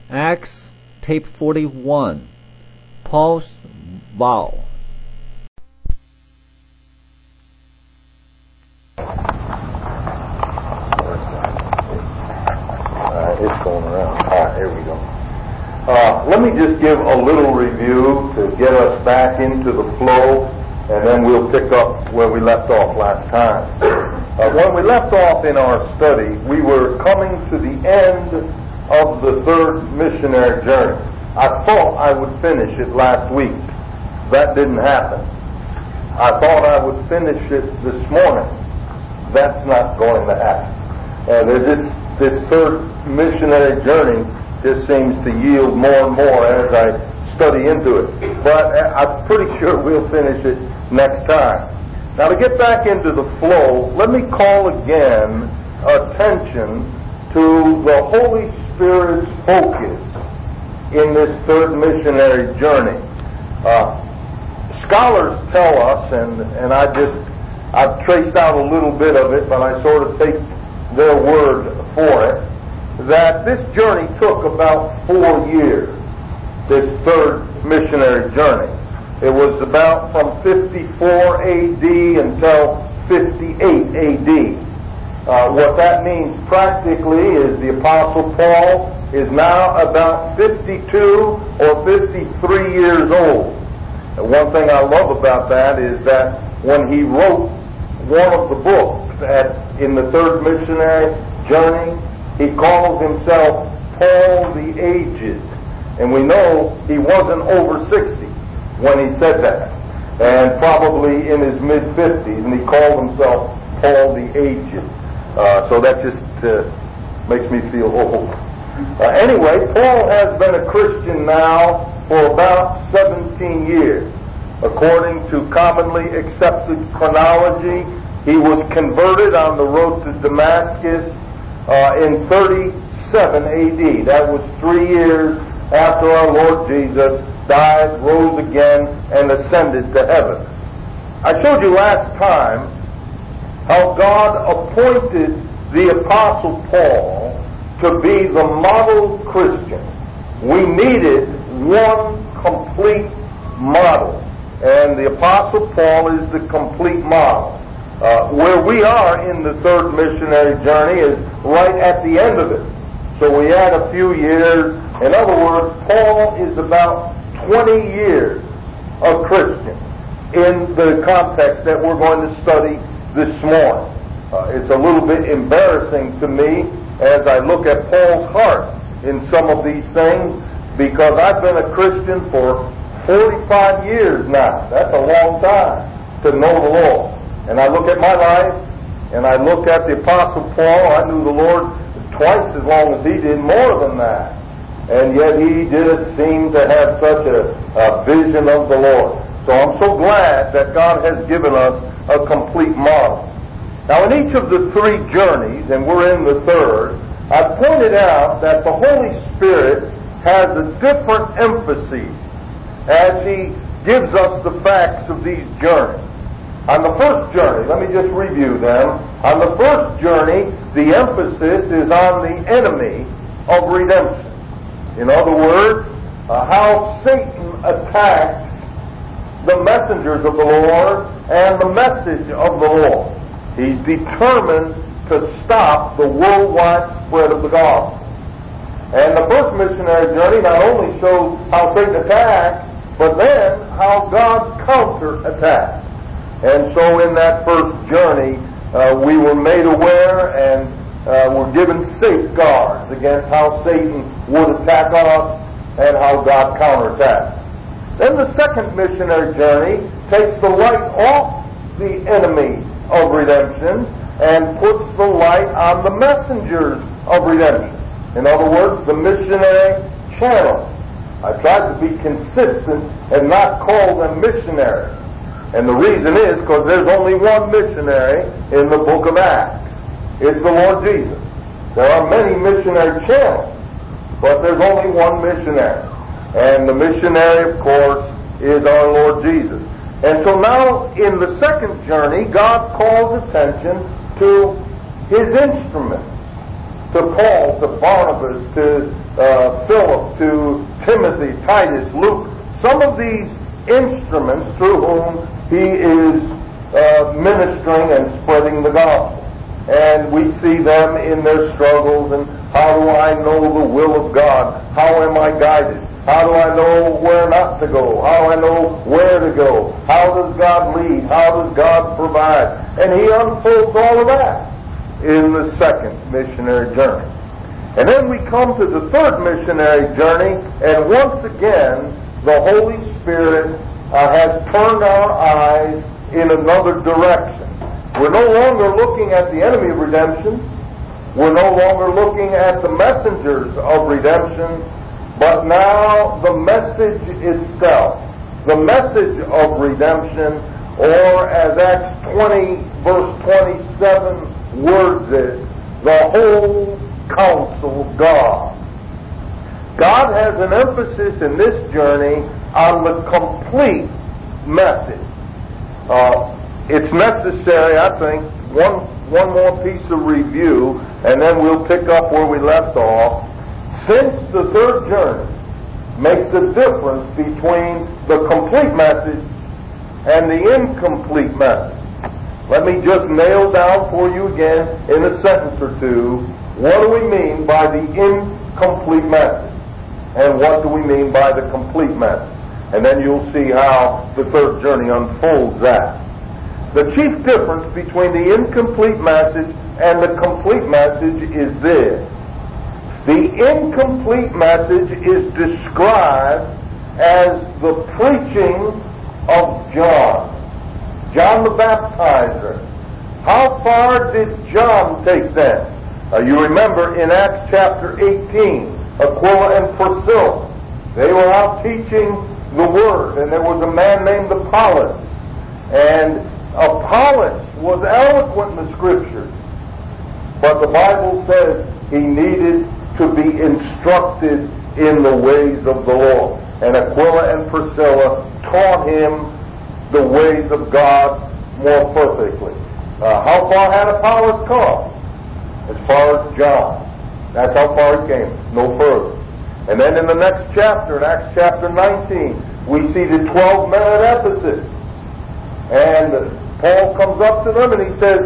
Acts tape 41. Paul's vow. It's going around. All right, here we go. Let me just give a little review to get us back into the flow, and then we'll pick up where we left off last time. When we left off in our study, we were coming to the end of the third missionary journey. I thought I would finish it last week. That didn't happen. I thought I would finish it this morning. That's not going to happen. This third missionary journey just seems to yield more and more as I study into it. But I'm pretty sure we'll finish it next time. Now, to get back into the flow, let me call again attention to the Holy Spirit's focus in this third missionary journey. Scholars tell us, and I've traced out a little bit of it, but I sort of take their word for it, that this journey took about 4 years, this third missionary journey. It was about from 54 AD until 58 AD. What that means practically is the Apostle Paul is now about 52 or 53 years old. And one thing I love about that is that when he wrote one of the books in the third missionary journey, he calls himself Paul the Aged. And we know he wasn't over 60 when he said that, and probably in his mid-50s, and he called himself Paul the Aged. So that just makes me feel old. Anyway, Paul has been a Christian now for about 17 years. According to commonly accepted chronology, he was converted on the road to Damascus in 37 AD. That was 3 years after our Lord Jesus died, rose again, and ascended to heaven. I showed you last time how God appointed the Apostle Paul to be the model Christian. We needed one complete model, and the Apostle Paul is the complete model. Where we are in the third missionary journey is right at the end of it. So we add a few years. In other words, Paul is about 20 years a Christian in the context that we're going to study this morning. It's a little bit embarrassing to me as I look at Paul's heart in some of these things, because I've been a Christian for 45 years now. That's a long time to know the Lord. And I look at my life, and I look at the Apostle Paul. I knew the Lord twice as long as he did, more than that. And yet he didn't seem to have such a vision of the Lord. So I'm so glad that God has given us a complete model. Now, in each of the 3 journeys, and we're in the third, I pointed out that the Holy Spirit has a different emphasis as he gives us the facts of these journeys. On the first journey, let me just review them. On the first journey, the emphasis is on the enemy of redemption. In other words, how Satan attacks the messengers of the Lord and the message of the Lord. He's determined to stop the worldwide spread of the gospel. And the first missionary journey not only shows how Satan attacks, but then how God counterattacks. And so in that first journey, we were made aware and were given safeguards against how Satan would attack us and how God counterattacks. Then the second missionary journey takes the light off the enemy of redemption and puts the light on the messengers of redemption. In other words, the missionary channel. I tried to be consistent and not call them missionaries. And the reason is because there's only one missionary in the book of Acts. It's the Lord Jesus. There are many missionary channels, but there's only one missionary. And the missionary, of course, is our Lord Jesus. And so now, in the second journey, God calls attention to His instrument. to Paul, to Barnabas, to Philip, to Timothy, Titus, Luke, some of these instruments through whom he is ministering and spreading the gospel. And we see them in their struggles, and how do I know the will of God? How am I guided? How do I know where not to go? How do I know where to go? How does God lead? How does God provide? And he unfolds all of that in the second missionary journey. And then we come to the third missionary journey, and once again, the Holy Spirit has turned our eyes in another direction. We're no longer looking at the enemy of redemption. We're no longer looking at the messengers of redemption, but now the message itself. The message of redemption, or as Acts 20 verse 27 words it, the whole counsel of God. God has an emphasis in this journey on the complete message. It's necessary, I think, one more piece of review, and then we'll pick up where we left off. Since the third journey makes a difference between the complete message and the incomplete message, let me just nail down for you again in a sentence or two, what do we mean by the incomplete message? And what do we mean by the complete message? And then you'll see how the third journey unfolds that. The chief difference between the incomplete message and the complete message is this. The incomplete message is described as the preaching of John. John the Baptizer. How far did John take them? You remember in Acts chapter 18, Aquila and Priscilla, they were out teaching the Word, and there was a man named Apollos. And Apollos was eloquent in the Scriptures, but the Bible says he needed to be instructed in the ways of the Lord. And Aquila and Priscilla taught him the ways of God more perfectly. How far had Apollos come? As far as John. That's how far he came, no further. And then in the next chapter, in Acts chapter 19, we see the 12 men at Ephesus. And Paul comes up to them and he says,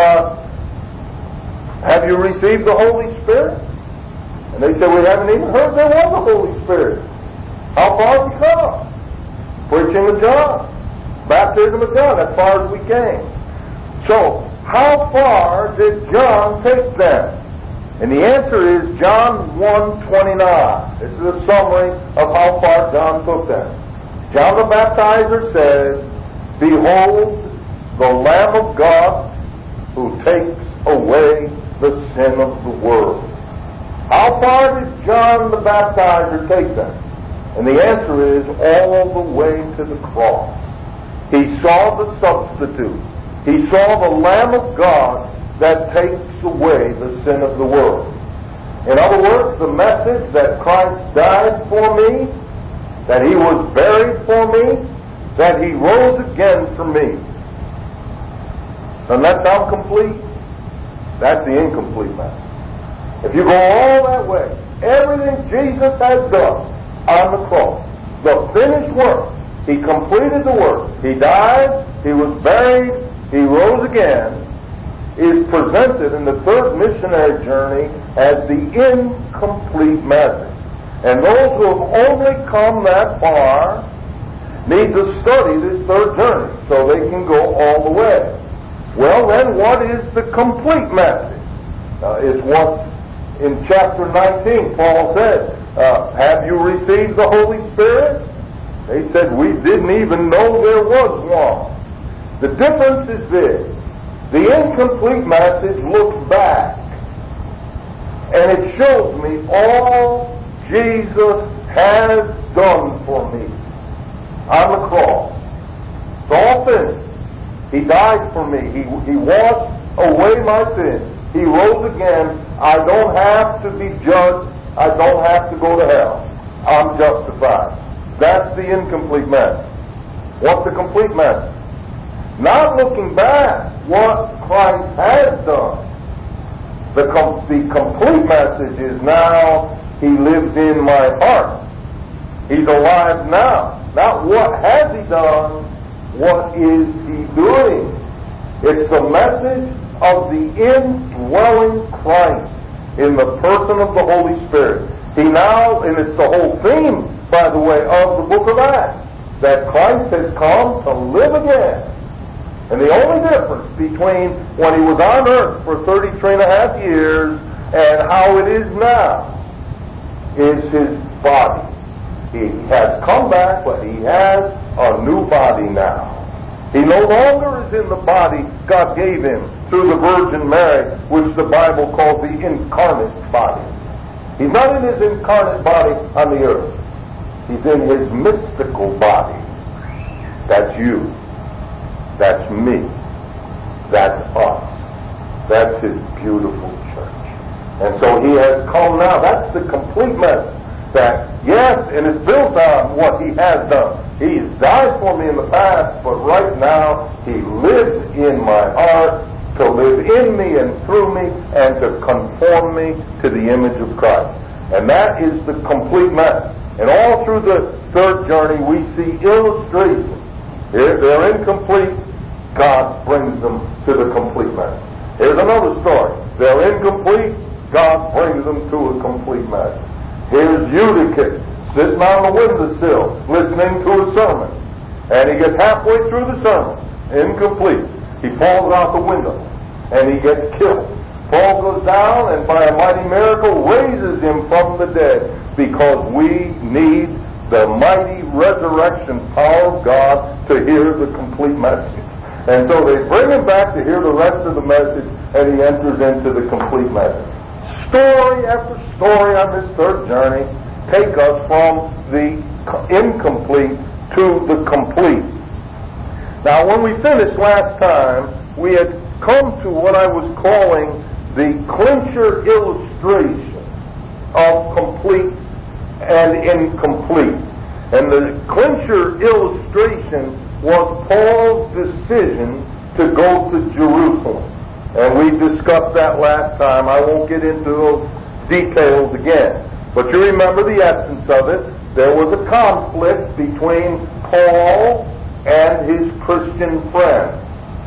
have you received the Holy Spirit? And they said, we haven't even heard there was a Holy Spirit. How far have we come? Preaching of John. Baptism of John, as far as we came. So, how far did John take them? And the answer is John 1:29. This is a summary of how far John took them. John the Baptizer says, behold, the Lamb of God who takes away the sin of the world. How far did John the Baptizer take them? And the answer is all the way to the cross. He saw the substitute. He saw the Lamb of God that takes away the sin of the world. In other words, the message that Christ died for me, that He was buried for me, that He rose again for me. Doesn't that sound complete? That's the incomplete message. If you go all that way, everything Jesus has done on the cross, the finished work, He completed the work. He died, He was buried, He rose again, is presented in the third missionary journey as the incomplete message. And those who have only come that far need to study this third journey so they can go all the way. Well, then, what is the complete message? Is what in chapter 19 Paul said, have you received the Holy Spirit? They said, we didn't even know there was one. The difference is this. The incomplete message looks back, and it shows me all Jesus has done for me on the cross. It's all finished. He died for me. He washed away my sins. He rose again. I don't have to be judged. I don't have to go to hell. I'm justified. That's the incomplete message. What's the complete message? Not looking back what Christ has done, The complete message is now he lives in my heart. He's alive now. Not what has he done, what is he doing? It's the message of the indwelling Christ in the person of the Holy Spirit. He now, and it's the whole theme, by the way, of the book of Acts, that Christ has come to live again. And the only difference between when he was on earth for 33 and a half years and how it is now is his body. He has come back, but he has a new body now. He no longer is in the body God gave him through the Virgin Mary, which the Bible calls the incarnate body. He's not in his incarnate body on the earth. He's in his mystical body. That's you. That's me. That's us. That's his beautiful church. And so he has come now. That's the complete message. That, yes, and it's built on what he has done. He's died for me in the past, but right now he lives in my heart to live in me and through me and to conform me to the image of Christ. And that is the complete message. And all through the third journey we see illustrations. They're incomplete. God brings them to the complete message. Here's another story. They're incomplete. God brings them to a complete message. Here's Eutychus sitting on the windowsill listening to a sermon. And he gets halfway through the sermon. Incomplete. He falls out the window. And he gets killed. Paul goes down and by a mighty miracle raises him from the dead, because we need the mighty resurrection power of God to hear the complete message. And so they bring him back to hear the rest of the message, and he enters into the complete message. Story after story on this third journey take us from the incomplete to the complete. Now, when we finished last time, we had come to what I was calling the clincher illustration of complete and incomplete. And the clincher illustration was Paul's decision to go to Jerusalem. And we discussed that last time. I won't get into those details again. But you remember the essence of it. There was a conflict between Paul and his Christian friends.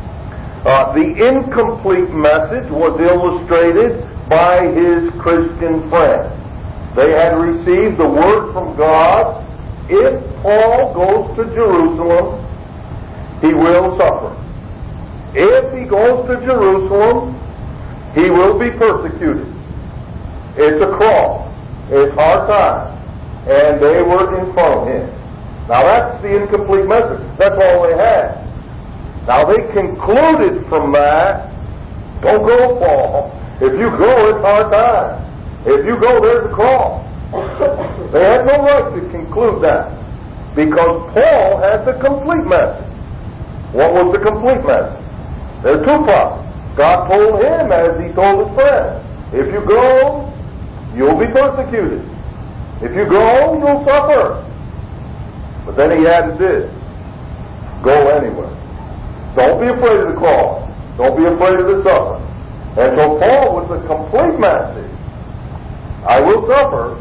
The incomplete message was illustrated by his Christian friends. They had received the word from God. If Paul goes to Jerusalem, he will suffer. If he goes to Jerusalem, he will be persecuted. It's a cross. It's hard times. And they were in front of him. Now that's the incomplete message. That's all they had. Now they concluded from that, don't go, Paul. If you go, it's hard times. If you go, there's a cross. They had no right to conclude that, because Paul had the complete message. What was the complete message? There are two problems. God told him, as he told his friends, if you go, you'll be persecuted. If you go, you'll suffer. But then he added this, go anyway. Don't be afraid of the cross. Don't be afraid of the suffering. And so Paul was the complete message. I will suffer.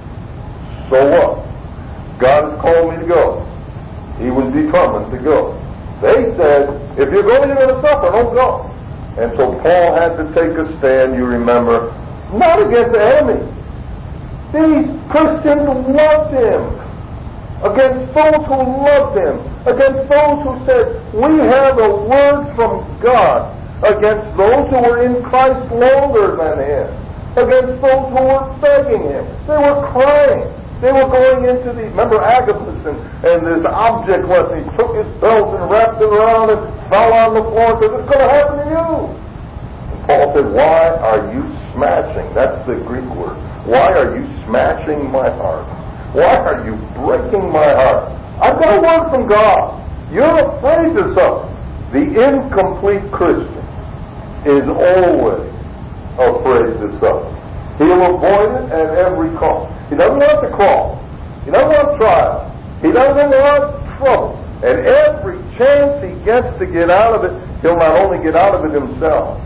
So what? God has called me to go. He was determined to go. They said, if you're going to suffer, don't go. And so Paul had to take a stand, you remember, not against the enemy. These Christians loved him. Against those who loved him. Against those who said, we have a word from God. Against those who were in Christ longer than him. Against those who were begging him. They were crying. They were going into the, remember Agabus and this object lesson. He took his belt and wrapped it around and fell on the floor and said, it's going to happen to you. And Paul said, why are you smashing? That's the Greek word. Why are you smashing my heart? Why are you breaking my heart? I've got a word from God. You're afraid to suffer. The incomplete Christian is always afraid to suffer. He'll avoid it at every cost. He doesn't want the cross. He doesn't want trial. He doesn't want trouble. And every chance he gets to get out of it, he'll not only get out of it himself,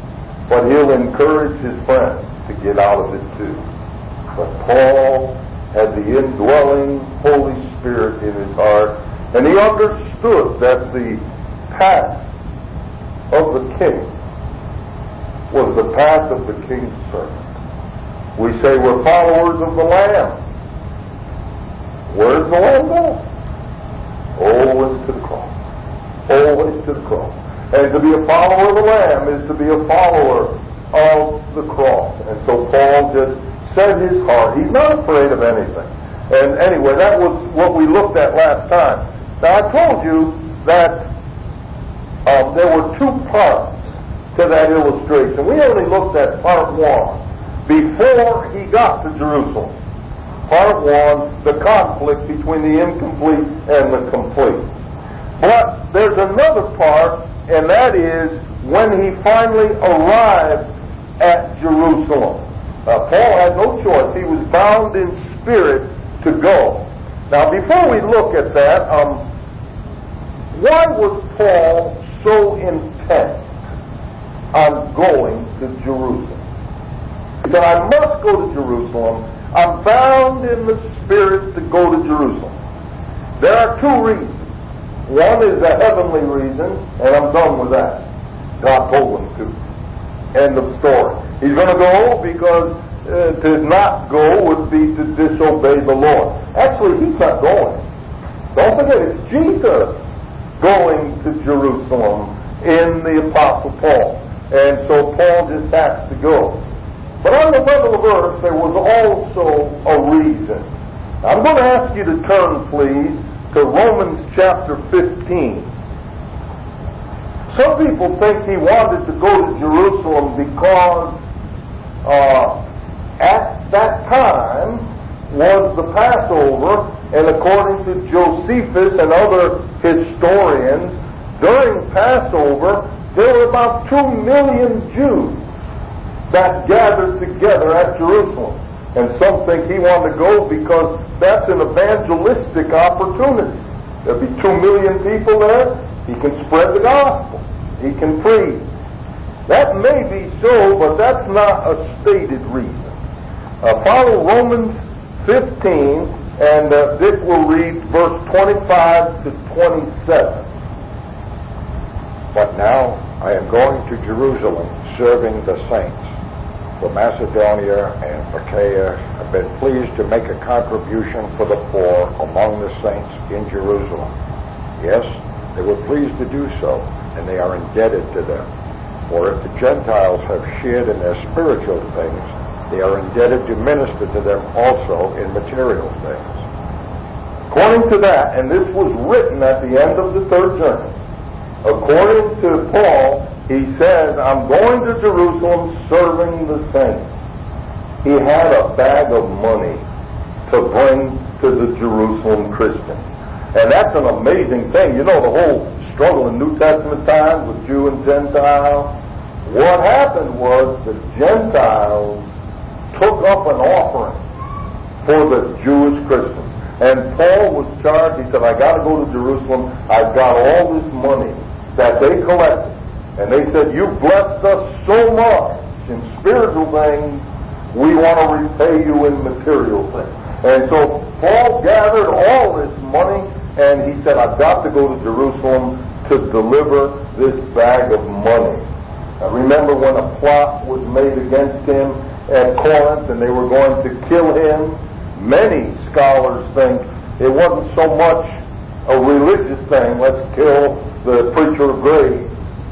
but he'll encourage his friends to get out of it too. But Paul had the indwelling Holy Spirit in his heart, and he understood that the path of the king was the path of the king's servant. We say we're followers of the Lamb. Where's the Lamb go? Always to the cross. Always to the cross. And to be a follower of the Lamb is to be a follower of the cross. And so Paul just set his heart. He's not afraid of anything. And anyway, that was what we looked at last time. Now, I told you that there were two parts to that illustration. We only looked at part one before he got to Jerusalem. Part one, the conflict between the incomplete and the complete. But there's another part, and that is when he finally arrived at Jerusalem. Paul had no choice. He was bound in spirit to go. Now, before we look at that, why was Paul so intent on going to Jerusalem? He said, I must go to Jerusalem. I'm bound in the spirit to go to Jerusalem. There are two reasons. One is a heavenly reason, and I'm done with that. God told him to. End of story. He's going to go because to not go would be to disobey the Lord. Actually, he's not going. Don't forget, it's Jesus going to Jerusalem in the Apostle Paul. And so Paul just has to go. But on the level of earth, there was also a reason. I'm going to ask you to turn, please, to Romans chapter 15. Some people think he wanted to go to Jerusalem because at that time was the Passover, and according to Josephus and other historians, during Passover, there were about 2 million Jews that gathered together at Jerusalem. And some think he wanted to go because that's an evangelistic opportunity. There'll be 2 million people there. He can spread the gospel. He can preach. That may be so, but that's not a stated reason. Follow Romans 15, and Dick will read verse 25 to 27. But now I am going to Jerusalem, serving the saints. For Macedonia and Achaia have been pleased to make a contribution for the poor among the saints in Jerusalem. Yes, they were pleased to do so, and they are indebted to them. For if the Gentiles have shared in their spiritual things, they are indebted to minister to them also in material things. According to that, and this was written at the end of the third journey, according to Paul, he says, I'm going to Jerusalem serving the saints. He had a bag of money to bring to the Jerusalem Christians. And that's an amazing thing. You know, the whole struggle in New Testament times with Jew and Gentile. What happened was the Gentiles took up an offering for the Jewish Christians. And Paul was charged. He said, I got to go to Jerusalem. I've got all this money that they collected. And they said, you've blessed us so much in spiritual things, we want to repay you in material things. And so Paul gathered all this money, and he said, I've got to go to Jerusalem to deliver this bag of money. Now remember when a plot was made against him at Corinth, and they were going to kill him? Many scholars think it wasn't so much a religious thing, let's kill the preacher of grace,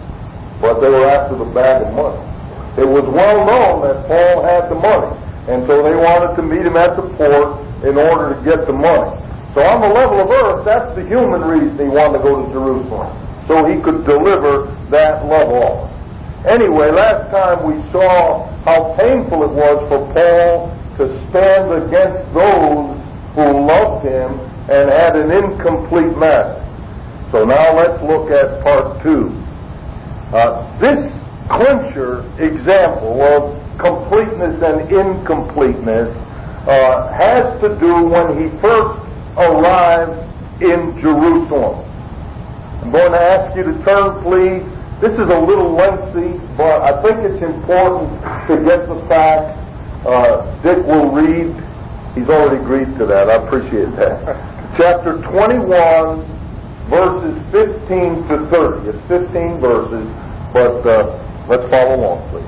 but they were after the bag of money. It was well known that Paul had the money, and so they wanted to meet him at the port in order to get the money. So on the level of earth, that's the human reason he wanted to go to Jerusalem, so he could deliver that love offering. Anyway, last time we saw how painful it was for Paul to stand against those who loved him and had an incomplete message. So now let's look at part 2. This clincher example of completeness and incompleteness has to do when he first arrived in Jerusalem. I'm going to ask you to turn, please, This is a little lengthy, but I think it's important to get the facts. Dick will read. He's already agreed to that. I appreciate that. Chapter 21, verses 15 to 30. It's 15 verses, but let's follow along, please.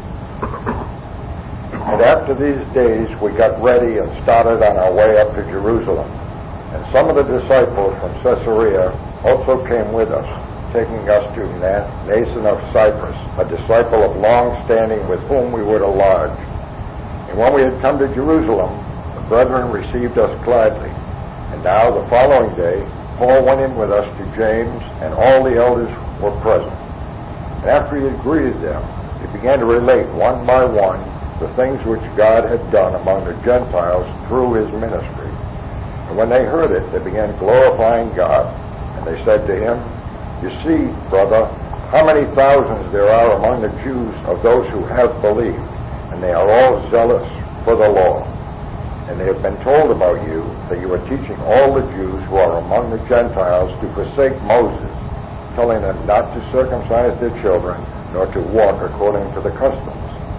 And after these days we got ready and started on our way up to Jerusalem. And some of the disciples from Caesarea also came with us, taking us to Mnason of Cyprus, a disciple of long standing with whom we were to lodge. And when we had come to Jerusalem, the brethren received us gladly. And now the following day, Paul went in with us to James, and all the elders were present. And after he had greeted them, he began to relate one by one the things which God had done among the Gentiles through his ministry. And when they heard it, they began glorifying God. And they said to him, "You see, brother, how many thousands there are among the Jews of those who have believed, and they are all zealous for the law. And they have been told about you that you are teaching all the Jews who are among the Gentiles to forsake Moses, telling them not to circumcise their children, nor to walk according to the customs.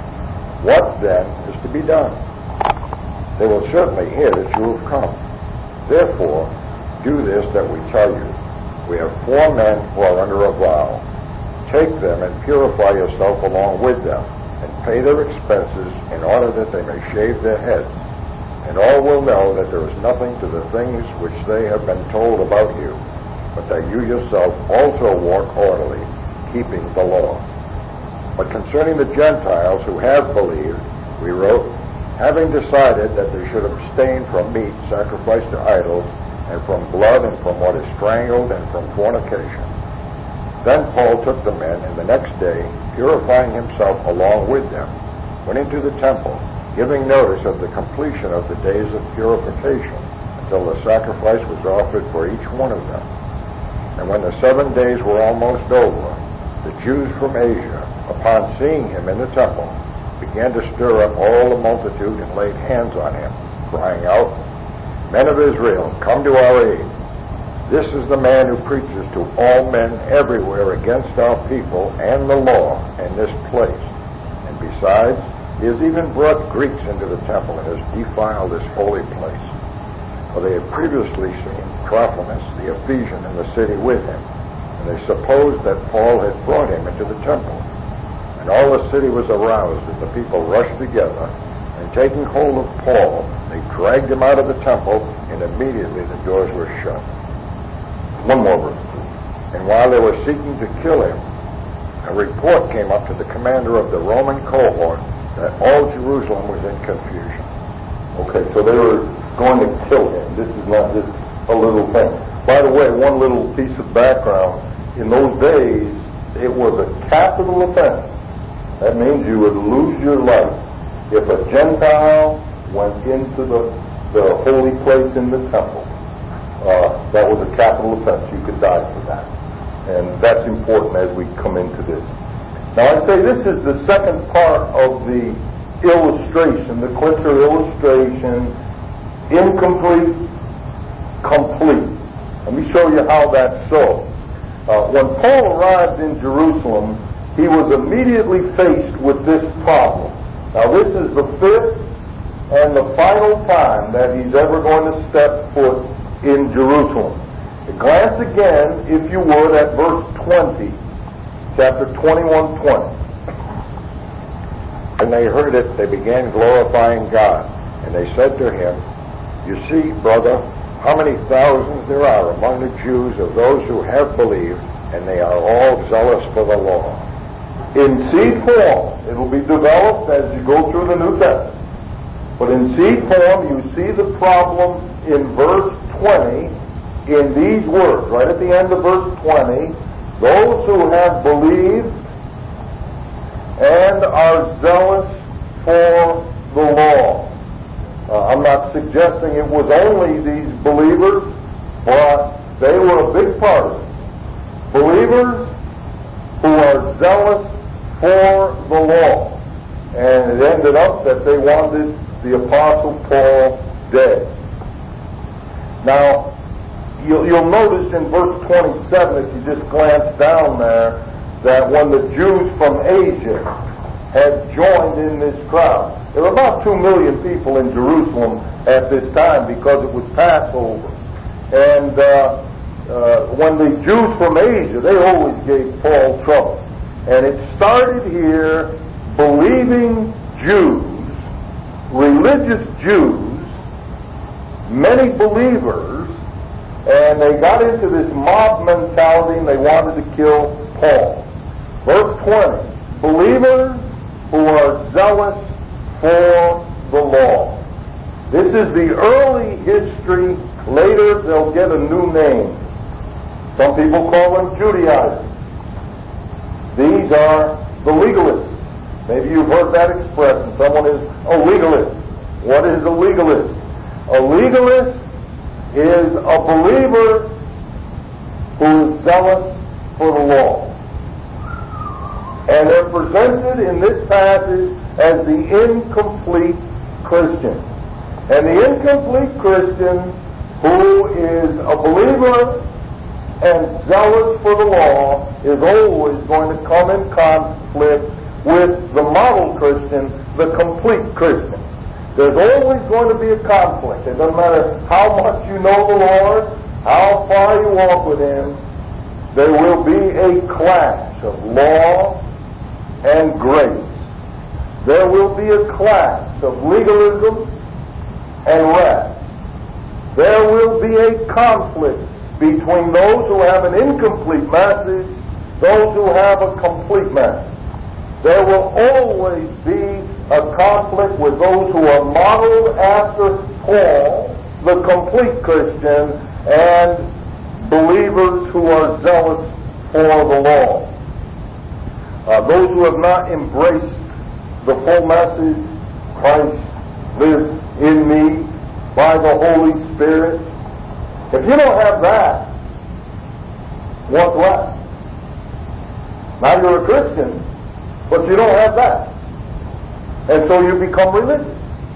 What then is to be done? They will certainly hear that you have come. Therefore, do this that we tell you. We have 4 men who are under a vow. Take them and purify yourself along with them, and pay their expenses in order that they may shave their heads. And all will know that there is nothing to the things which they have been told about you, but that you yourself also walk orderly, keeping the law. But concerning the Gentiles who have believed, we wrote, having decided that they should abstain from meat sacrificed to idols, and from blood, and from what is strangled, and from fornication. Then Paul took the men, and the next day, purifying himself along with them, went into the temple, giving notice of the completion of the days of purification, until the sacrifice was offered for each one of them. And when the 7 days were almost over, the Jews from Asia, upon seeing him in the temple, began to stir up all the multitude and laid hands on him, crying out, "Men of Israel, come to our aid. This is the man who preaches to all men everywhere against our people and the law in this place. And besides, he has even brought Greeks into the temple and has defiled this holy place." For they had previously seen Trophimus, the Ephesian, in the city with him, and they supposed that Paul had brought him into the temple. And all the city was aroused, and the people rushed together, and taking hold of Paul, they dragged him out of the temple, and immediately the doors were shut. One more verse. And while they were seeking to kill him, a report came up to the commander of the Roman cohort that all Jerusalem was in confusion. Okay, so they were going to kill him. This is not just a little thing. By the way, one little piece of background. In those days, it was a capital offense. That means you would lose your life if a Gentile went into the holy place in the temple. That was a capital offense. You could die for that. And that's important as we come into this. Now I say this is the second part of the illustration, the Klitzer illustration, incomplete, complete. Let me show you how that's so. When Paul arrived in Jerusalem, he was immediately faced with this problem. Now this is the 5th and the final time that he's ever going to step foot in Jerusalem. Glance again, if you would, at verse 20, chapter 21:20. When they heard it, they began glorifying God, and they said to him, "You see, brother, how many thousands there are among the Jews of those who have believed, and they are all zealous for the law." In seed form, it will be developed as you go through the New Testament. But in seed form, you see the problem in verse 20 in these words, right at the end of verse 20, those who have believed and are zealous for the law. I'm not suggesting it was only these believers, but they were a big part of it. Believers who are zealous for the law. And it ended up that they wanted the Apostle Paul dead. Now, you'll notice in verse 27, if you just glance down there, that when the Jews from Asia had joined in this crowd, there were about 2 million people in Jerusalem at this time because it was Passover. And when the Jews from Asia, they always gave Paul trouble. And it started here, believing Jews, religious Jews, many believers, and they got into this mob mentality and they wanted to kill Paul. Verse 20, believers who are zealous for the law. This is the early history. Later they'll get a new name. Some people call them Judaizers. These are the legalists. Maybe you've heard that expression. Someone is a legalist. What is a legalist? A legalist is a believer who is zealous for the law. And they're presented in this passage as the incomplete Christian. And the incomplete Christian who is a believer and zealous for the law is always going to come in conflict with the model Christian, the complete Christian. There's always going to be a conflict. It doesn't matter how much you know the Lord, how far you walk with Him, there will be a clash of law and grace. There will be a clash of legalism and rest. There will be a conflict between those who have an incomplete message, those who have a complete message. There will always be a conflict with those who are modeled after Paul, the complete Christian, and believers who are zealous for the law. Those who have not embraced the full message, Christ lives in me by the Holy Spirit. If you don't have that, what's left? Now you're a Christian, but you don't have that. And so you become religious.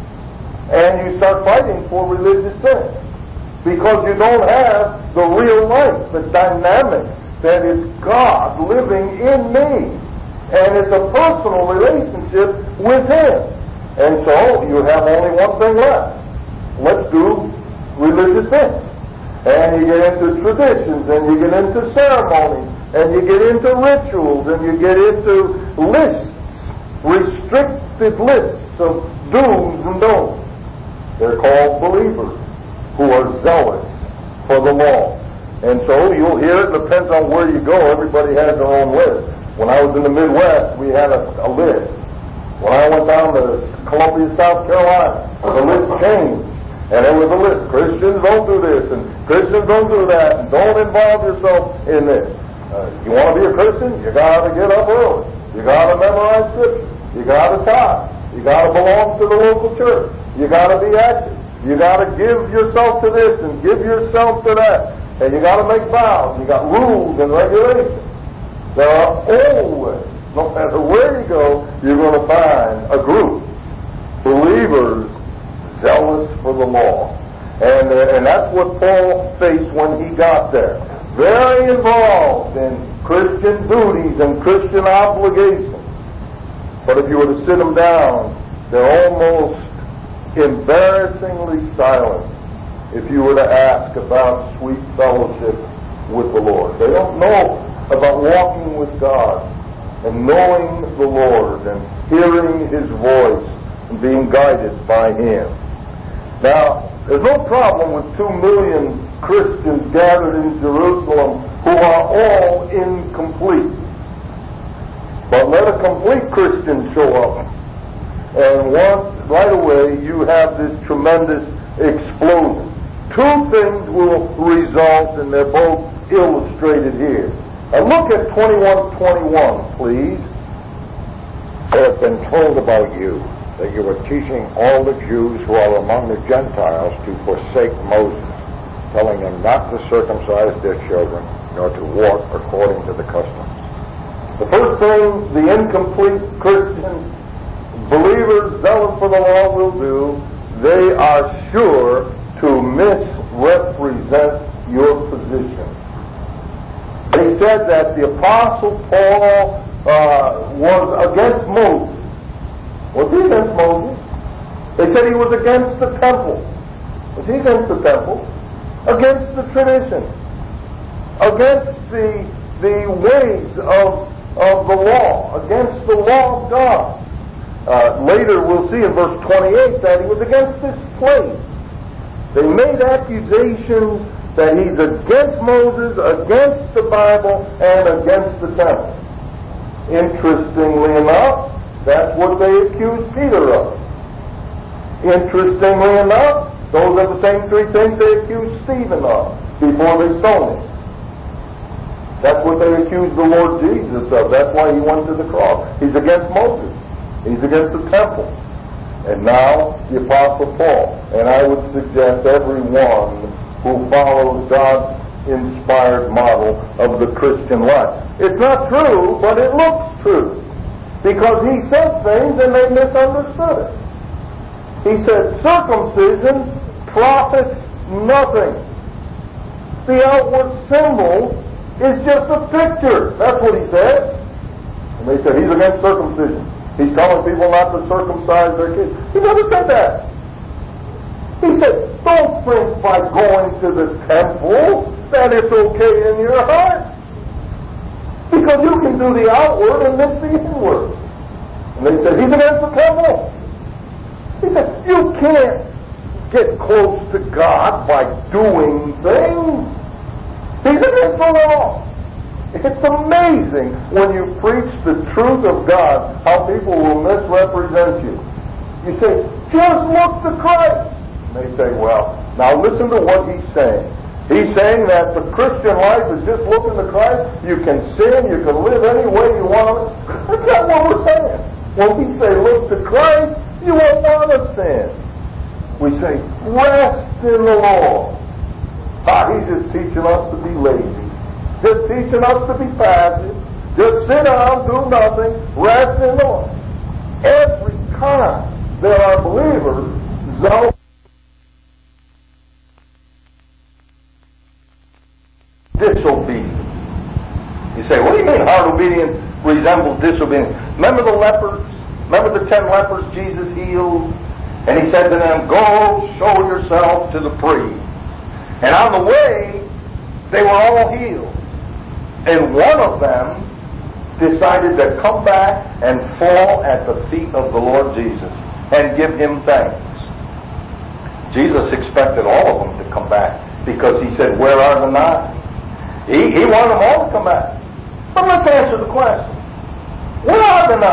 And you start fighting for religious things. Because you don't have the real life, the dynamic that is God living in me. And it's a personal relationship with Him. And so you have only one thing left. Let's do religious things. And you get into traditions, and you get into ceremonies, and you get into rituals, and you get into lists, restricted lists of do's and don'ts. They're called believers who are zealous for the law. And so you'll hear it, depends on where you go. Everybody has their own list. When I was in the Midwest, we had a list. When I went down to Columbia, South Carolina, the list changed. And there was a list. Christians don't do this, and Christians don't do that, and don't involve yourself in this. You want to be a Christian? You got to get up early. You got to memorize Scripture. You got to tithe. You got to belong to the local church. You got to be active. You got to give yourself to this and give yourself to that. And you got to make vows. You got rules and regulations. There are always, no matter where you go, you're going to find a group, believers zealous for the law. And that's what Paul faced when he got there. Very involved in Christian duties and Christian obligations. But if you were to sit them down, they're almost embarrassingly silent if you were to ask about sweet fellowship with the Lord. They don't know about walking with God and knowing the Lord and hearing His voice and being guided by Him. Now, there's no problem with 2 million Christians gathered in Jerusalem who are all incomplete. But let a complete Christian show up, and right away you have this tremendous explosion. 2 things will result, and they're both illustrated here. And look at 21:21, please. They have been told about you that you are teaching all the Jews who are among the Gentiles to forsake Moses, telling them not to circumcise their children, nor to walk according to the customs. The first thing the incomplete Christian believers zealous for the law will do, they are sure to misrepresent your position. They said said that the Apostle Paul was against Moses. Was he against Moses? They said he was against the temple. Was he against the temple? Against the tradition. Against the ways of the law. Against the law of God. Later we'll see in verse 28 that he was against this place. They made accusations that he's against Moses, against the Bible, and against the temple. Interestingly enough, that's what they accused Peter of. Interestingly enough, those are the same three things they accused Stephen of before they stoned him. That's what they accused the Lord Jesus of. That's why he went to the cross. He's against Moses. He's against the temple. And now the Apostle Paul. And I would suggest everyone who follows God's inspired model of the Christian life. It's not true, but it looks true. Because he said things and they misunderstood it. He said circumcision profits nothing. The outward symbol is just a picture. That's what he said. And they said he's against circumcision. He's telling people not to circumcise their kids. He never said that. He said, don't think by going to the temple that it's okay in your heart. Because you can do the outward and miss the inward. And they said, he's against the temple. He said, you can't get close to God by doing things. He's against the law. It's amazing when you preach the truth of God how people will misrepresent you. You say, just look to Christ. And they say, well, now listen to what he's saying. He's saying that the Christian life is just looking to Christ. You can sin, you can live any way you want. That's not what we're saying. When we say look to Christ, you won't want to sin. We say, rest in the Lord. He's just teaching us to be lazy. Just teaching us to be passive. Just sit down, do nothing, rest in the Lord. Every time there are believers, disobedience. You say, what do you mean hard obedience resembles disobedience? Remember the lepers? Remember the 10 lepers Jesus healed? And he said to them, go show yourself to the priest. And on the way, they were all healed. And one of them decided to come back and fall at the feet of the Lord Jesus and give him thanks. Jesus expected all of them to come back because he said, where are the 9? He wanted them all to come back. But let's answer the question. Where are the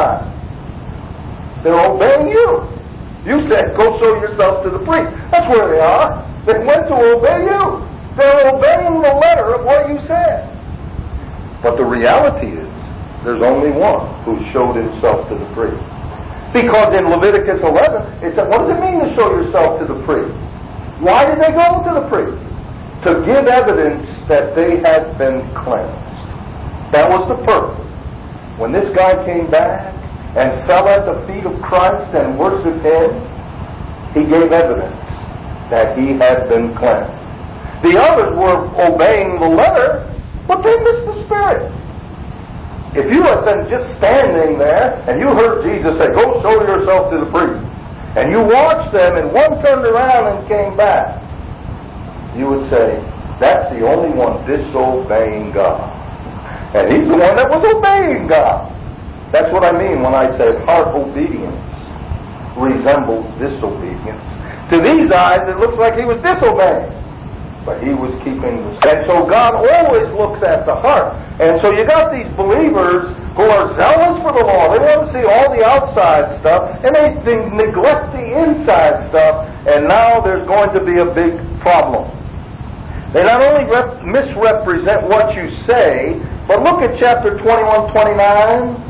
9? They're obeying you. You said, go show yourself to the priest. That's where they are. They went to obey you. They're obeying the letter of what you said. But the reality is, there's only one who showed himself to the priest. Because in Leviticus 11, it said, what does it mean to show yourself to the priest? Why did they go to the priest? To give evidence that they had been cleansed. That was the purpose. When this guy came back and fell at the feet of Christ and worshiped him, he gave evidence that he had been cleansed. The others were obeying the letter, but they missed the Spirit. If you had been just standing there and you heard Jesus say, go show yourself to the priest, and you watched them and one turned around and came back, you would say, that's the only one disobeying God. And he's the one that was obeying God. That's what I mean when I say heart obedience resembles disobedience. To these eyes, it looks like he was disobeying. But he was keeping the... And so God always looks at the heart. And so you got these believers who are zealous for the law. They want to see all the outside stuff, and they neglect the inside stuff, and now there's going to be a big problem. They not only misrepresent what you say, but look at chapter 21-29.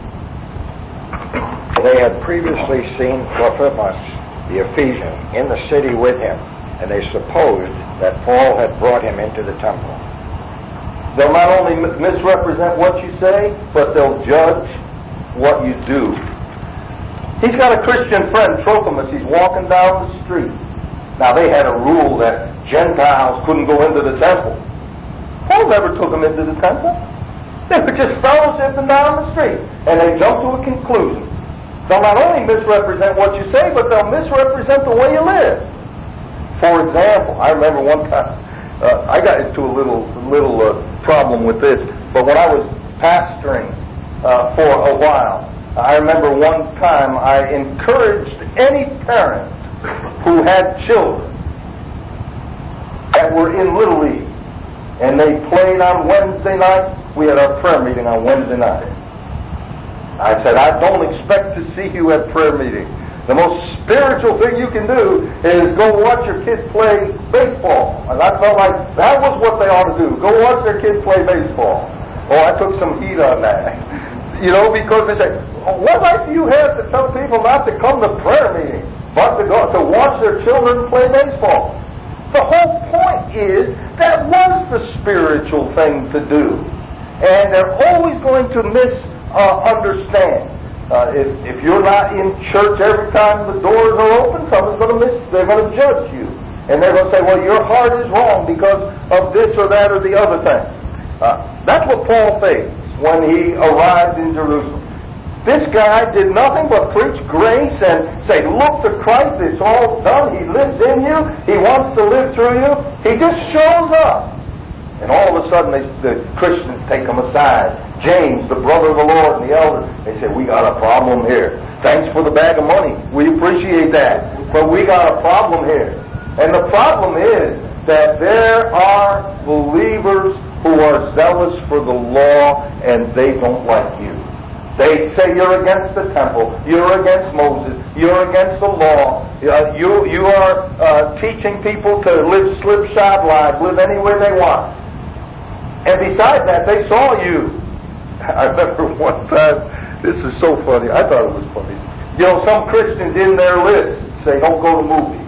They had previously seen Trophimus, the Ephesian, in the city with him, and they supposed that Paul had brought him into the temple. They'll not only misrepresent what you say, but they'll judge what you do. He's got a Christian friend, Trophimus. He's walking down the street. Now, they had a rule that Gentiles couldn't go into the temple. Paul never took them into the temple. They were just fellowshipping down the street. And they jump to a conclusion. They'll not only misrepresent what you say, but they'll misrepresent the way you live. For example, I remember one time, I got into a little problem with this, but when I was pastoring for a while, I remember one time I encouraged any parent who had children that were in Little League, and they played on Wednesday night. We had our prayer meeting on Wednesday night. I said, I don't expect to see you at prayer meeting. The most spiritual thing you can do is go watch your kids play baseball. And I felt like that was what they ought to do. Go watch their kids play baseball. Oh, I took some heat on that. Because they say, what right do you have to tell people not to come to prayer meeting, but to watch their children play baseball? The whole point is that was the spiritual thing to do. And they're always going to misunderstand. If you're not in church every time the doors are open, they're going to judge you. And they're going to say, well, your heart is wrong because of this or that or the other thing. That's what Paul faced when he arrived in Jerusalem. This guy did nothing but preach grace and say, look to Christ, it's all done. He lives in you. He wants to live through you. He just shows up. And all of a sudden, the Christians take him aside. James, the brother of the Lord, and the elders, they say, we got a problem here. Thanks for the bag of money. We appreciate that. But we got a problem here. And the problem is that there are believers who are zealous for the law, and they don't like you. They say you're against the temple, you're against Moses, you're against the law, you are teaching people to live slipshod lives, live anywhere they want. And besides that, they saw you. I remember one time, this is so funny, I thought it was funny. Some Christians in their list say, don't go to movies.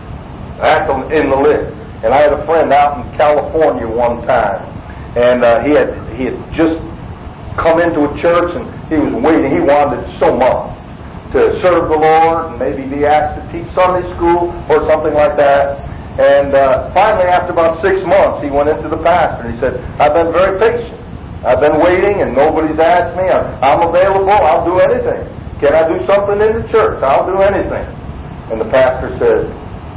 That's in the list. And I had a friend out in California one time, and he had just come into a church, and he was waiting. He wanted so much to serve the Lord and maybe be asked to teach Sunday school or something like that. And finally, after about 6 months, he went into the pastor and he said, I've been very patient. I've been waiting and nobody's asked me. I'm available. I'll do anything. Can I do something in the church? I'll do anything. And the pastor said,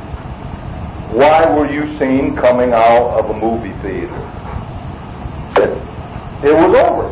why were you seen coming out of a movie theater? It was over.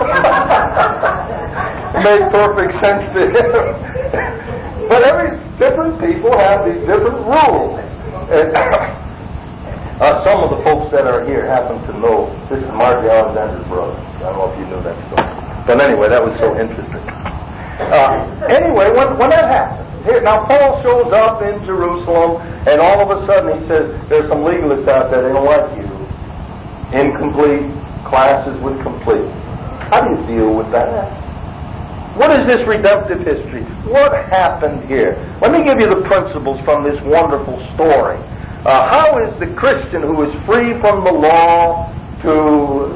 Made perfect sense to him. But different people have these different rules. And, some of the folks that are here happen to know this is Margie Alexander's brother. I don't know if you knew that story. But anyway, that was so interesting. Anyway, when that happened, now Paul shows up in Jerusalem, and all of a sudden he says, there's some legalists out there, they don't like you. Incomplete classes with complete. How do you deal with that? What is this redemptive history? What happened here? Let me give you the principles from this wonderful story. How is the Christian who is free from the law to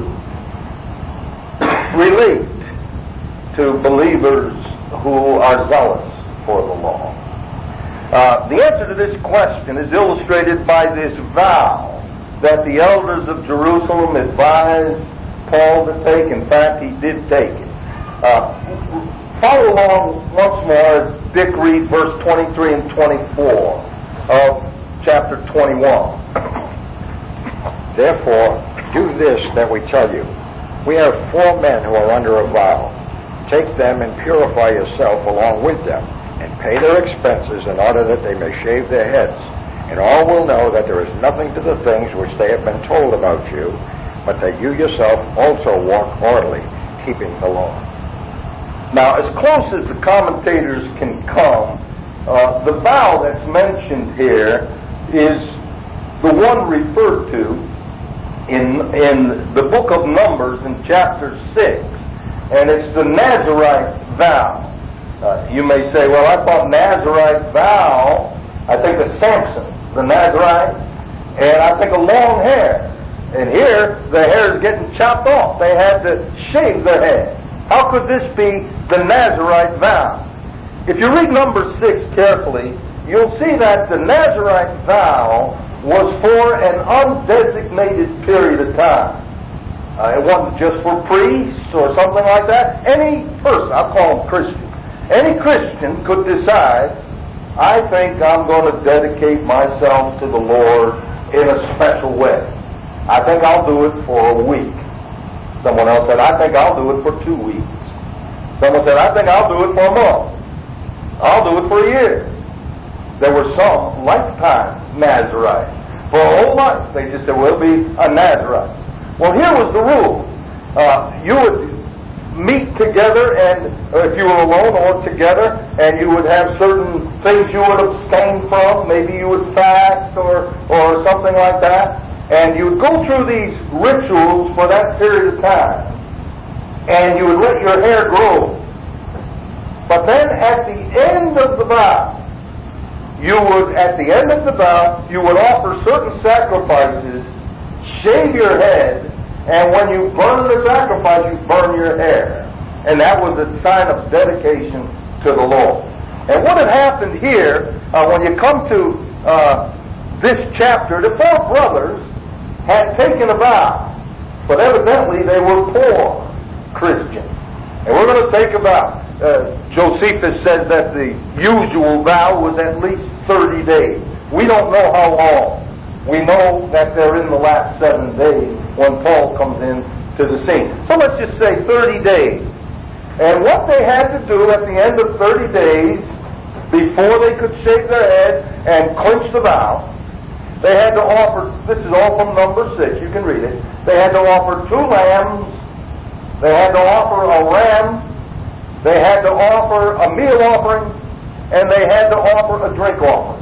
relate to believers who are zealous for the law? The answer to this question is illustrated by this vow that the elders of Jerusalem advised Paul to take. In fact, he did take it. Follow along once more as Dick reads verse 23 and 24 of chapter 21. Therefore, do this that we tell you. We have 4 men who are under a vow. Take them and purify yourself along with them, and pay their expenses in order that they may shave their heads. And all will know that there is nothing to the things which they have been told about you, but that you yourself also walk orderly, keeping the law. Now, as close as the commentators can come, the vow that's mentioned here is the one referred to in the book of Numbers in chapter 6, and it's the Nazirite vow. You may say, well, I thought Nazirite vow, I think of Samson, the Nazirite, and I think of long hair. And here, the hair is getting chopped off. They had to shave their head. How could this be the Nazirite vow? If you read Numbers 6 carefully, you'll see that the Nazirite vow was for an undesignated period of time. It wasn't just for priests or something like that. Any person, I'll call them Christian, any Christian could decide, I think I'm going to dedicate myself to the Lord in a special way. I think I'll do it for a week. Someone else said, I think I'll do it for 2 weeks. Someone said, I think I'll do it for a month. I'll do it for a year. There were some lifetime Nazarites. For a whole life, they just said, we'll be a Nazarite. Well, here was the rule. You would meet together, and if you were alone or together, and you would have certain things you would abstain from. Maybe you would fast or something like that. And you would go through these rituals for that period of time. And you would let your hair grow. But then at the end of the vow, you would offer certain sacrifices, shave your head, and when you burn the sacrifice, you burn your hair. And that was a sign of dedication to the Lord. And what had happened here, when you come to this chapter, the 4 brothers had taken a vow, but evidently they were poor Christians. And we're going to take a vow. Josephus says that the usual vow was at least 30 days. We don't know how long. We know that they're in the last 7 days when Paul comes in to the scene. So let's just say 30 days. And what they had to do at the end of 30 days, before they could shave their head and clinch the vow, they had to offer, this is all from number 6, you can read it, they had to offer 2 lambs, they had to offer a ram, they had to offer a meal offering, and they had to offer a drink offering.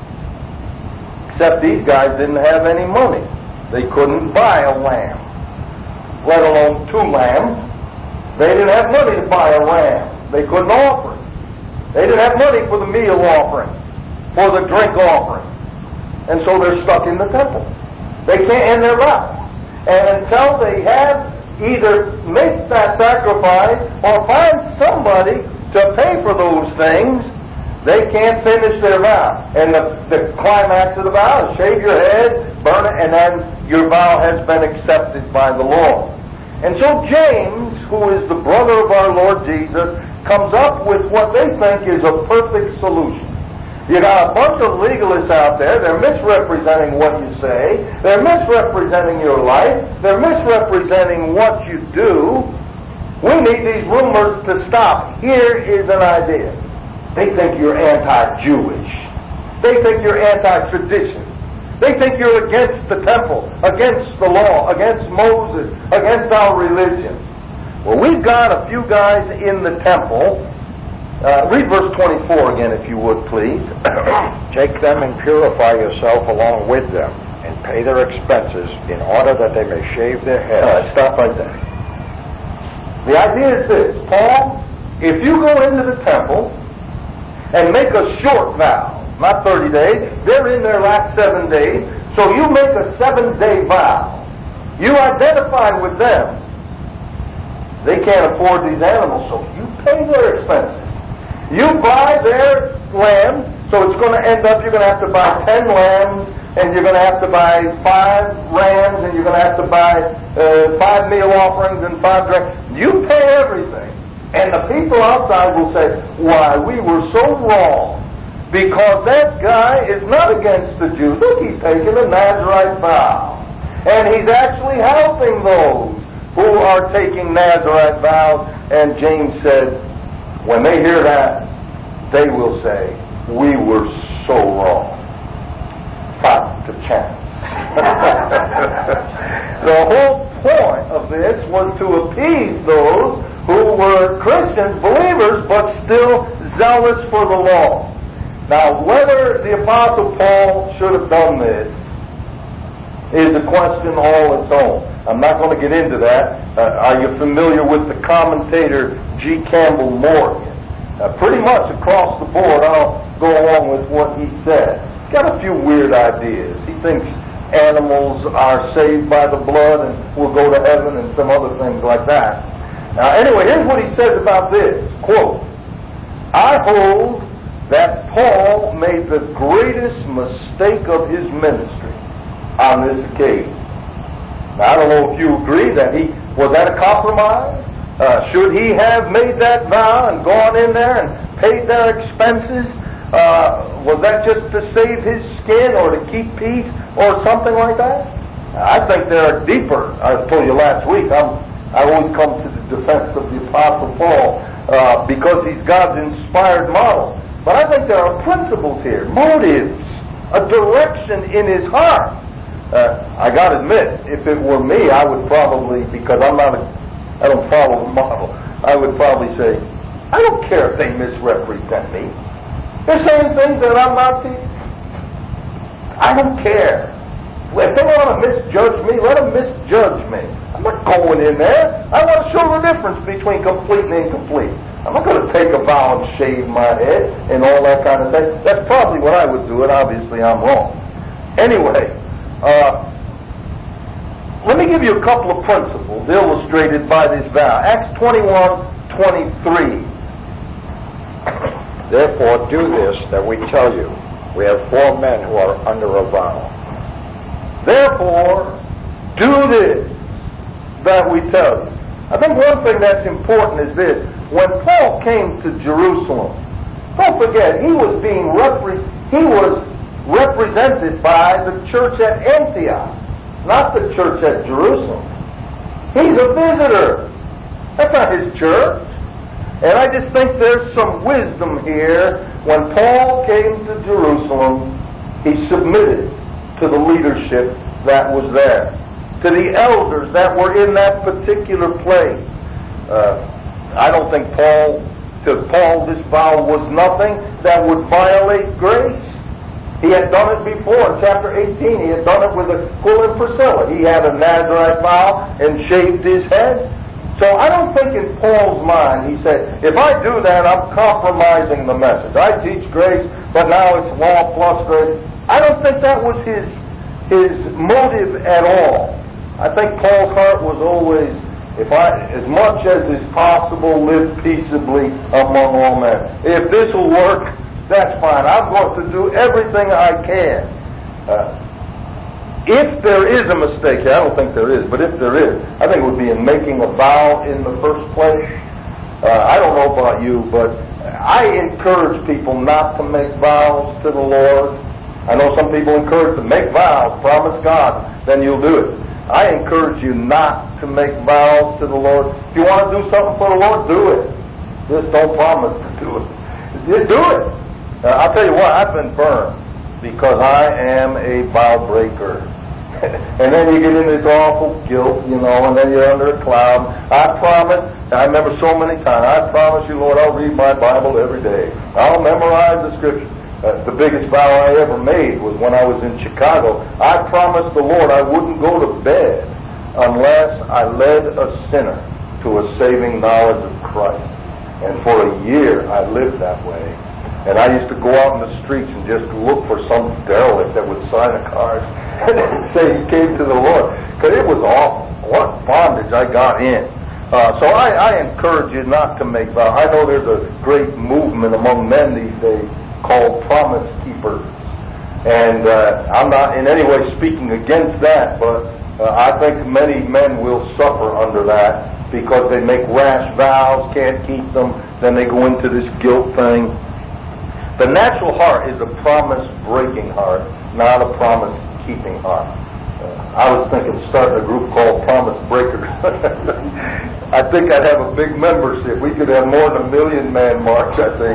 Except these guys didn't have any money. They couldn't buy a lamb, let alone 2 lambs. They didn't have money to buy a ram. They couldn't offer it. They didn't have money for the meal offering, for the drink offering. And so they're stuck in the temple. They can't end their life. And until they have either make that sacrifice or find somebody to pay for those things, they can't finish their vow. And the climax of the vow is shave your head, burn it, and then your vow has been accepted by the Lord. And so James, who is the brother of our Lord Jesus, comes up with what they think is a perfect solution. You got a bunch of legalists out there. They're misrepresenting what you say. They're misrepresenting your life. They're misrepresenting what you do. We need these rumors to stop. Here is an idea. They think you're anti-Jewish. They think you're anti-tradition. They think you're against the temple, against the law, against Moses, against our religion. Well, we've got a few guys in the temple. Read verse 24 again, if you would, please. Take them and purify yourself along with them, and pay their expenses, in order that they may shave their heads. Stop right there. The idea is this. Paul, if you go into the temple and make a short vow, not 30 days, they're in their last 7 days, so you make a 7-day vow. You identify with them. They can't afford these animals, so you pay their expenses. You buy their lamb, so it's going to end up, you're going to have to buy 10 lambs, and you're going to have to buy 5 rams, and you're going to have to buy 5 meal offerings and 5 drinks. You pay everything. And the people outside will say, why, we were so wrong, because that guy is not against the Jews. Look, he's taking a Nazarite vow. And he's actually helping those who are taking Nazarite vows. And James said, when they hear that, they will say, we were so wrong. Not a chance. The whole point of this was to appease those who were Christians, believers, but still zealous for the law. Now, whether the Apostle Paul should have done this is a question all its own. I'm not going to get into that. Are you familiar with the commentator G. Campbell Morgan? Pretty much across the board, I'll go along with what he said. He's got a few weird ideas. He thinks animals are saved by the blood and will go to heaven and some other things like that. Now, anyway, here's what he says about this. Quote, I hold that Paul made the greatest mistake of his ministry on this occasion. Now, I don't know if you agree that was that a compromise? Should he have made that vow and gone in there and paid their expenses? Was that just to save his skin or to keep peace or something like that? I think there are deeper. I told you last week, I always come to the defense of the Apostle Paul because he's God's inspired model. But I think there are principles here, motives, a direction in his heart. I got to admit, if it were me, I would probably, because I don't follow the model, I would probably say, I don't care if they misrepresent me. They're saying things that I'm not teaching. I don't care. If they want to misjudge me, let them misjudge me. I'm not going in there. I want to show the difference between complete and incomplete. I'm not going to take a vow and shave my head and all that kind of thing. That's probably what I would do, and obviously I'm wrong. Anyway, let me give you a couple of principles illustrated by this vow. Acts 21:23. Therefore do this that we tell you. We have 4 men who are under a vow. Therefore, do this that we tell you. I think one thing that's important is this. When Paul came to Jerusalem, don't forget, he was represented by the church at Antioch, not the church at Jerusalem. He's a visitor. That's not his church. And I just think there's some wisdom here. When Paul came to Jerusalem, he submitted to the leadership that was there, to the elders that were in that particular place. I don't think to Paul this vow was nothing that would violate grace. He had done it before. In chapter 18, he had done it with Aquila and Priscilla. He had a Nazarite vow and shaved his head. So I don't think in Paul's mind he said, if I do that, I'm compromising the message. I teach grace, but now it's law plus grace. I don't think that was his motive at all. I think Paul's heart was always, as much as is possible, live peaceably among all men. If this will work, that's fine. I'm going to do everything I can. If there is a mistake, I don't think there is, but if there is, I think it would be in making a vow in the first place. I don't know about you, but I encourage people not to make vows to the Lord. I know some people encourage to make vows, promise God, then you'll do it. I encourage you not to make vows to the Lord. If you want to do something for the Lord, do it. Just don't promise to do it. Just do it. I'll tell you what, I've been burned because I am a vow breaker. And then you get in this awful guilt, and then you're under a cloud. I promise, I remember so many times, I promise you, Lord, I'll read my Bible every day. I'll memorize the Scripture. The biggest vow I ever made was when I was in Chicago. I promised the Lord I wouldn't go to bed unless I led a sinner to a saving knowledge of Christ. And for a year I lived that way. And I used to go out in the streets and just look for some derelict that would sign a card and say he came to the Lord. Because it was awful. What bondage I got in. So I encourage you not to make vows. I know there's a great movement among men these days called promise keepers. And I'm not in any way speaking against that, but I think many men will suffer under that because they make rash vows, can't keep them, then they go into this guilt thing. The natural heart is a promise-breaking heart, not a promise-keeping heart. I was thinking of starting a group called Promise Breakers. I think I'd have a big membership. We could have more than 1 million man march, I think.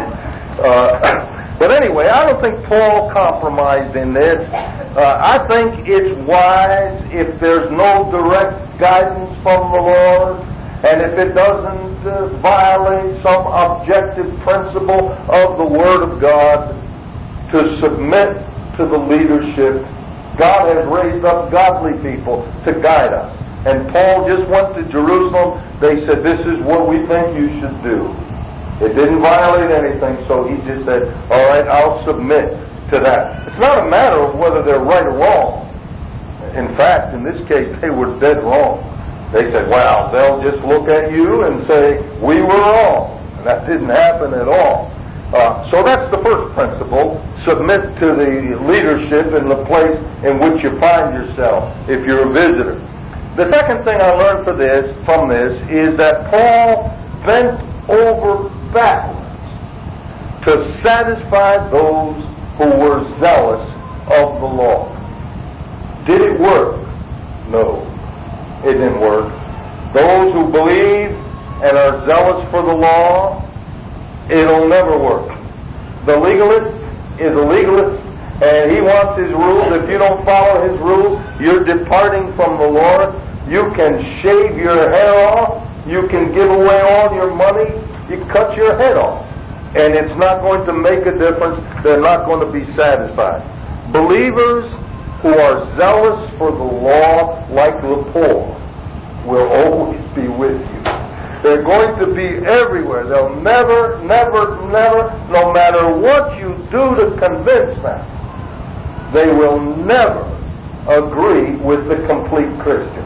But anyway, I don't think Paul compromised in this. I think it's wise if there's no direct guidance from the Lord, and if it doesn't violate some objective principle of the Word of God, to submit to the leadership. God has raised up godly people to guide us. And Paul just went to Jerusalem. They said, this is what we think you should do. It didn't violate anything, so he just said, all right, I'll submit to that. It's not a matter of whether they're right or wrong. In fact, in this case, they were dead wrong. They said, well, they'll just look at you and say, we were wrong. And that didn't happen at all. So that's the first principle. Submit to the leadership in the place in which you find yourself if you're a visitor. The second thing I learned from this is that Paul bent over backwards to satisfy those who were zealous of the law. Did it work? No, it didn't work. Those who believe and are zealous for the law, it'll never work. The legalist is a legalist, and he wants his rules. If you don't follow his rules, you're departing from the Lord. You can shave your hair off. You can give away all your money. You cut your head off. And it's not going to make a difference. They're not going to be satisfied. Believers who are zealous for the law, like Lepore, will always be with you. They're going to be everywhere. They'll never, no matter what you do to convince them, they will never agree with the complete Christian.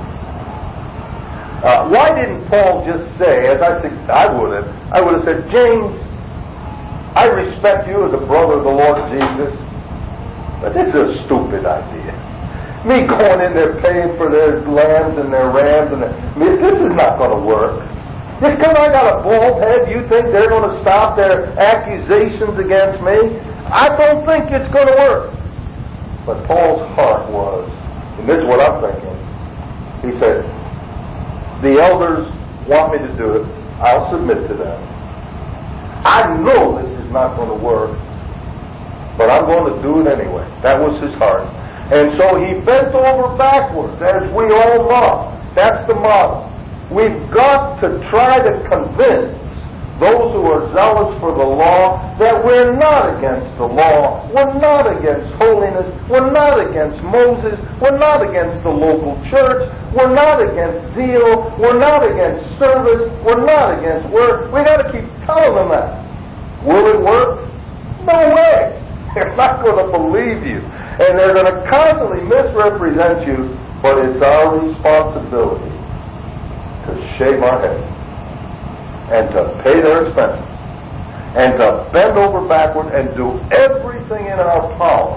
Why didn't Paul just say, as I would have said, James, I respect you as a brother of the Lord Jesus, but this is a stupid idea. Me going in there paying for their lambs and their rams, this is not going to work. Just because I got a bald head, you think they're going to stop their accusations against me? I don't think it's going to work. But Paul's heart was, and this is what I'm thinking, he said, the elders want me to do it. I'll submit to them. I know this is not going to work, but I'm going to do it anyway. That was his heart. And so he bent over backwards, as we all must. That's the model. We've got to try to convince those who are zealous for the law that we're not against the law, we're not against holiness, we're not against Moses, we're not against the local church, we're not against zeal, we're not against service, we're not against work. We've got to keep telling them that. Will it work? No way. They're not going to believe you. And they're going to constantly misrepresent you, but it's our responsibility to shave our heads and to pay their expenses and to bend over backward and do everything in our power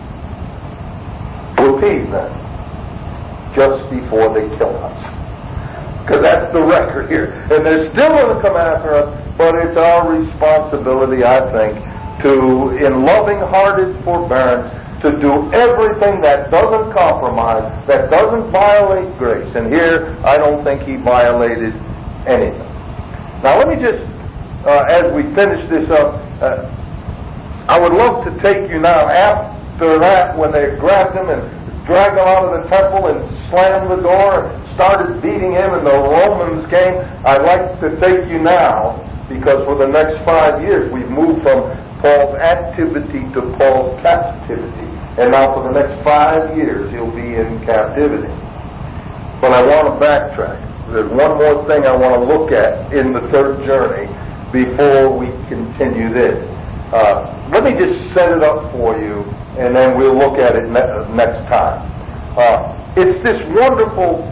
to appease them just before they kill us. Because that's the record here. And they're still going to come after us, but it's our responsibility, I think, to, in loving-hearted forbearance, to do everything that doesn't compromise, that doesn't violate grace. And here, I don't think he violated anything. Now, let me just, as we finish this up, I would love to take you now, after that, when they grabbed him and dragged him out of the temple and slammed the door and started beating him and the Romans came, I'd like to take you now, because for the next 5 years, we've moved from Paul's activity to Paul's captivity. And now for the next 5 years, he'll be in captivity. But I want to backtrack. There's one more thing I want to look at in the third journey before we continue this. Let me just set it up for you, and then we'll look at it next time. It's this wonderful...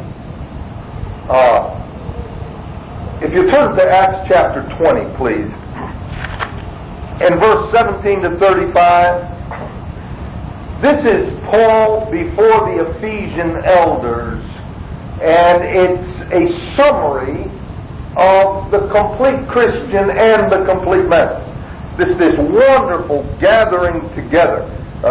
if you turn to Acts chapter 20, please. In verse 17 to 35, this is Paul before the Ephesian elders, and it's a summary of the complete Christian and the complete man. This wonderful gathering together.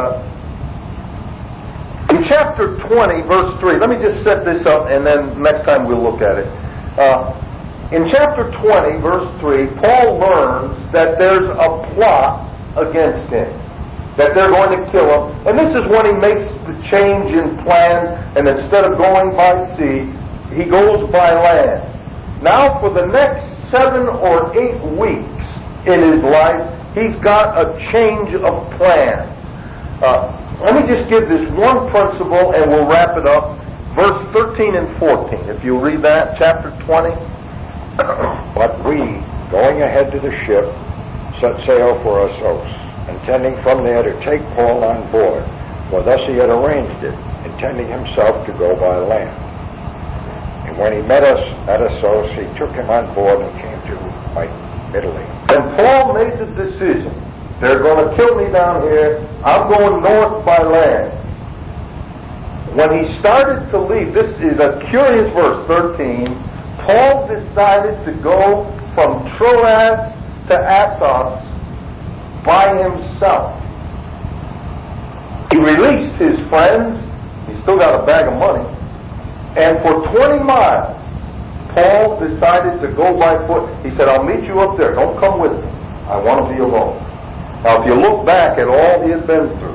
In chapter 20, verse 3, let me just set this up, and then next time we'll look at it. In chapter 20, verse 3, Paul learns that there's a plot against him, that they're going to kill him. And this is when he makes the change in plan, and instead of going by sea, he goes by land. Now for the next 7 or 8 weeks in his life, he's got a change of plan. Let me just give this one principle and we'll wrap it up. Verse 13 and 14, if you read that, chapter 20. But we, going ahead to the ship, set sail for Assos, intending from there to take Paul on board, for thus he had arranged it, intending himself to go by land. And when he met us at Assos, he took him on board and came to Italy. And Paul made the decision, they're going to kill me down here, I'm going north by land. when he started to leave, this is a curious verse, 13, Paul decided to go from Troas to Assos by himself. He released his friends. He still got a bag of money. And for 20 miles, Paul decided to go by foot. He said, I'll meet you up there. Don't come with me. I want to be alone. Now, if you look back at all he had been through,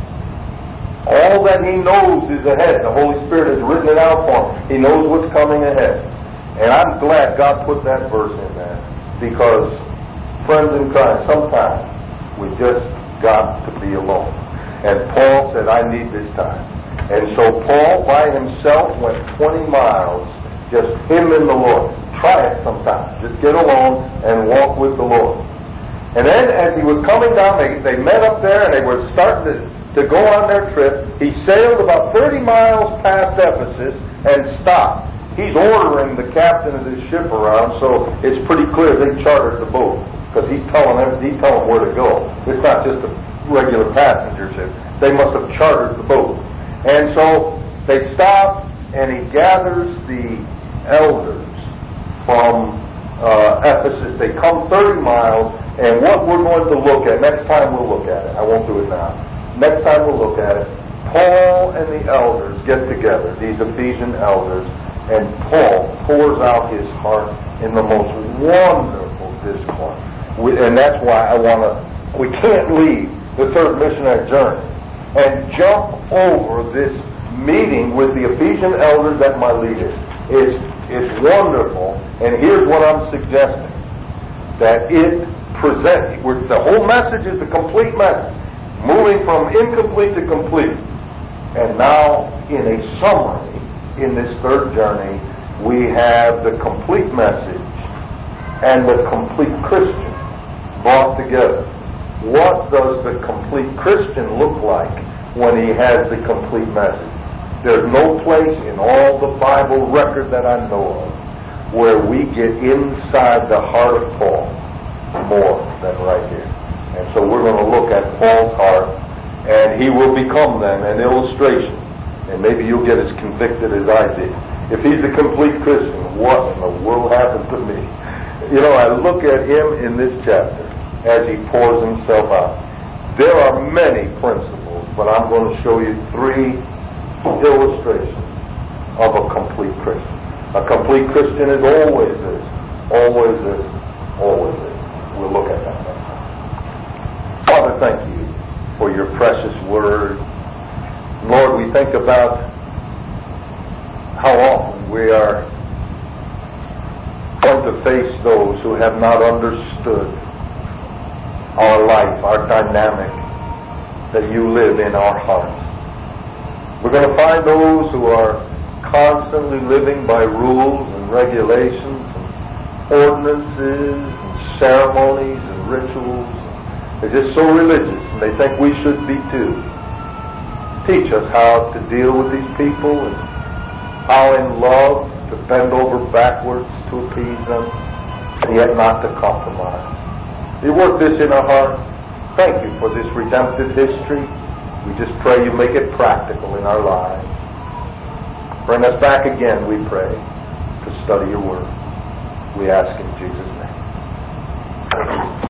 all that he knows is ahead. The Holy Spirit has written it out for him. He knows what's coming ahead. And I'm glad God put that verse in there, because, friends in Christ, sometimes we just got to be alone. And Paul said, I need this time. And so Paul by himself went 20 miles, just him and the Lord. Try it sometime. Just get alone and walk with the Lord. And then as he was coming down, they met up there and they were starting to go on their trip. He sailed about 30 miles past Ephesus and stopped. He's ordering the captain of this ship around, so it's pretty clear they chartered the boat, because he's telling them where to go. It's not just a regular passenger ship. They must have chartered the boat. And so they stop, and he gathers the elders from Ephesus. They come 30 miles, and what we're going to look at, next time we'll look at it. I won't do it now. Next time we'll look at it. Paul and the elders get together, these Ephesian elders, and Paul pours out his heart in the most wonderful discourse. And that's why we can't leave the third missionary journey and jump over this meeting with the Ephesian elders at Miletus. It's wonderful, and here's what I'm suggesting. That the whole message is the complete message, moving from incomplete to complete. And now, in a summary, in this third journey, we have the complete message and the complete Christian brought together. What does the complete Christian look like when he has the complete message? There's no place in all the Bible record that I know of where we get inside the heart of Paul more than right here. And so we're going to look at Paul's heart, and he will become then an illustration. And maybe you'll get as convicted as I did. If he's a complete Christian, what in the world happened to me? I look at him in this chapter as he pours himself out. There are many principles, but I'm going to show you 3 illustrations of a complete Christian. A complete Christian is always this, always this, always this. We'll look at that next time. Father, thank you for your precious word. Lord, we think about how often we are going to face those who have not understood our life, our dynamic, that you live in our hearts. We're going to find those who are constantly living by rules and regulations and ordinances and ceremonies and rituals. They're just so religious, and they think we should be too. Teach us how to deal with these people and how in love to bend over backwards to appease them, and yet not to compromise. You work this in our heart. Thank you for this redemptive history. We just pray you make it practical in our lives. Bring us back again, we pray, to study your word. We ask in Jesus' name.